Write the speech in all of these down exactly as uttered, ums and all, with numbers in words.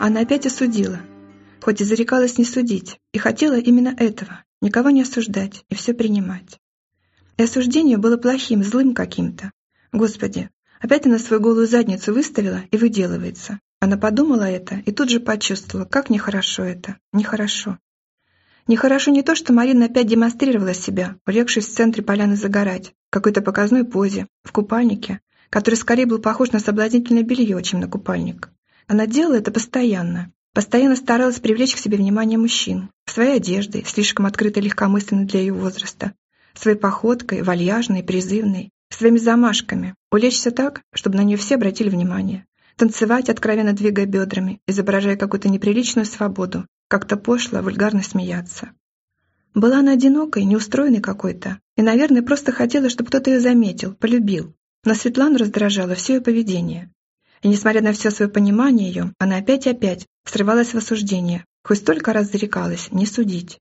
Она опять осудила, хоть и зарекалась не судить, и хотела именно этого, никого не осуждать и все принимать. И осуждение было плохим, злым каким-то. Господи, опять она свою голую задницу выставила и выделывается. Она подумала это и тут же почувствовала, как нехорошо это, нехорошо. Нехорошо не то, что Марина опять демонстрировала себя, улегшись в центре поляны загорать, в какой-то показной позе, в купальнике, который скорее был похож на соблазнительное белье, чем на купальник. Она делала это постоянно. Постоянно старалась привлечь к себе внимание мужчин, своей одеждой, слишком открытой и легкомысленной для ее возраста, своей походкой, вальяжной, призывной, своими замашками, улечься так, чтобы на нее все обратили внимание, танцевать, откровенно двигая бедрами, изображая какую-то неприличную свободу, как-то пошло, вульгарно смеяться. Была она одинокой, неустроенной какой-то, и, наверное, просто хотела, чтобы кто-то ее заметил, полюбил. Но Светлану раздражало все ее поведение. И, несмотря на все свое понимание ее, она опять и опять срывалась в осуждение, хоть столько раз зарекалась не судить.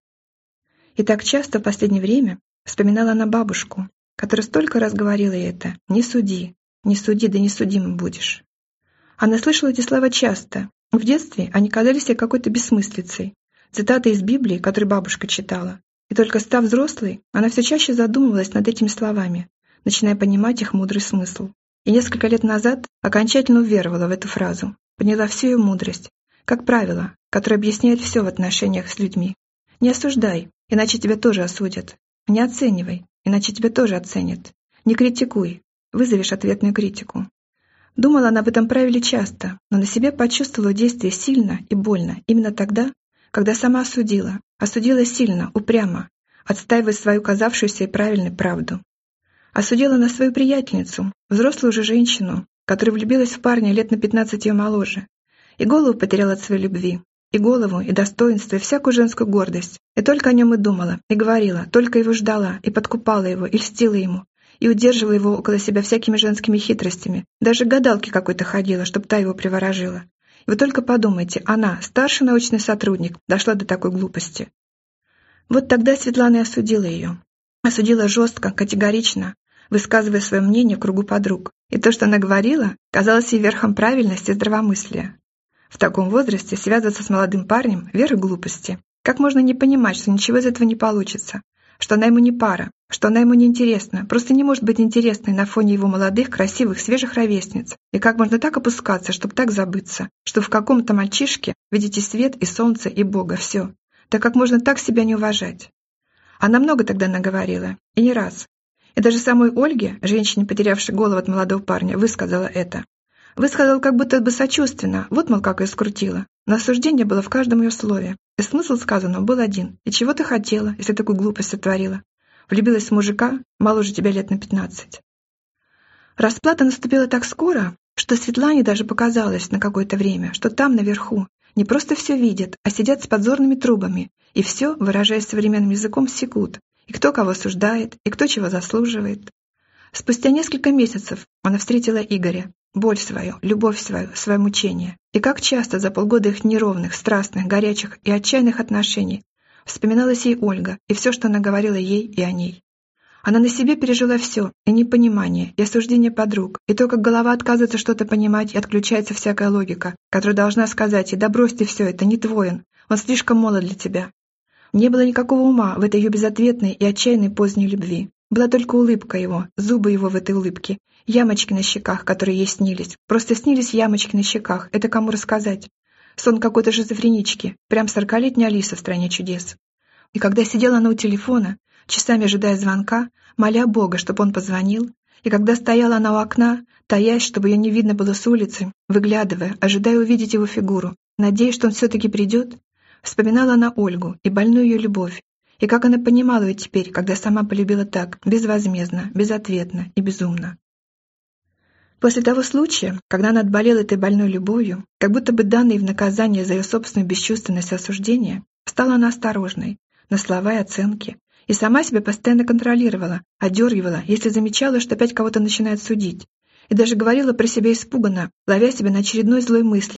И так часто в последнее время вспоминала она бабушку, которая столько раз говорила ей это: «Не суди, не суди, да не судим будешь». Она слышала эти слова часто. В детстве они казались ей какой-то бессмыслицей, цитаты из Библии, которые бабушка читала. И только став взрослой, она все чаще задумывалась над этими словами, начиная понимать их мудрый смысл. И несколько лет назад окончательно уверовала в эту фразу, поняла всю ее мудрость, как правило, которое объясняет все в отношениях с людьми. Не осуждай, иначе тебя тоже осудят. Не оценивай, иначе тебя тоже оценят. Не критикуй, вызовешь ответную критику. Думала она об этом правиле часто, но на себе почувствовала действие сильно и больно именно тогда, когда сама осудила, осудила сильно, упрямо, отстаивая свою казавшуюся и правильной правду. Осудила на свою приятельницу, взрослую уже женщину, которая влюбилась в парня лет на пятнадцать ее моложе, и голову потеряла от своей любви, и голову, и достоинство, и всякую женскую гордость, и только о нем и думала, и говорила, только его ждала, и подкупала его, и льстила ему, и удерживала его около себя всякими женскими хитростями, даже к гадалке какой-то ходила, чтобы та его приворожила. И вы только подумайте, она, старший научный сотрудник, дошла до такой глупости. Вот тогда Светлана и осудила ее. Осудила жестко, категорично, высказывая свое мнение в кругу подруг. И то, что она говорила, казалось ей верхом правильности и здравомыслия. В таком возрасте связываться с молодым парнем — верх глупости. Как можно не понимать, что ничего из этого не получится? Что она ему не пара, что она ему не интересна, просто не может быть интересной на фоне его молодых, красивых, свежих ровесниц. И как можно так опускаться, чтобы так забыться, что в каком-то мальчишке видите свет и солнце и Бога, все. Да как можно так себя не уважать? Она много тогда наговорила, и не раз. И даже самой Ольге, женщине, потерявшей голову от молодого парня, высказала это. Высказала как будто бы сочувственно, вот, мол, как ее скрутило. Но осуждение было в каждом ее слове. И смысл сказанного был один. И чего ты хотела, если такую глупость сотворила? Влюбилась в мужика, моложе тебя лет на пятнадцать. Расплата наступила так скоро, что Светлане даже показалось на какое-то время, что там, наверху, не просто все видят, а сидят с подзорными трубами, и все, выражаясь современным языком, секут. И кто кого осуждает, и кто чего заслуживает. Спустя несколько месяцев она встретила Игоря, боль свою, любовь свою, свое мучение. И как часто за полгода их неровных, страстных, горячих и отчаянных отношений вспоминалась ей Ольга и все, что она говорила ей и о ней. Она на себе пережила все, и непонимание, и осуждение подруг, и то, как голова отказывается что-то понимать, и отключается всякая логика, которая должна сказать ей: «Да брось ты все, это не твой он, он слишком молод для тебя». Не было никакого ума в этой ее безответной и отчаянной поздней любви. Была только улыбка его, зубы его в этой улыбке, ямочки на щеках, которые ей снились. Просто снились ямочки на щеках, это кому рассказать? Сон какой-то шизофренички, прям сорокалетняя Алиса в «Стране чудес». И когда сидела она у телефона, часами ожидая звонка, моля Бога, чтобы он позвонил, и когда стояла она у окна, таясь, чтобы ее не видно было с улицы, выглядывая, ожидая увидеть его фигуру, надеясь, что он все-таки придет, вспоминала она Ольгу и больную ее любовь, и как она понимала ее теперь, когда сама полюбила так, безвозмездно, безответно и безумно. После того случая, когда она отболела этой больной любовью, как будто бы данной в наказание за ее собственную бесчувственность и осуждение, стала она осторожной на слова и оценки, и сама себя постоянно контролировала, одергивала, если замечала, что опять кого-то начинает судить, и даже говорила про себя испуганно, ловя себя на очередной злой мысли: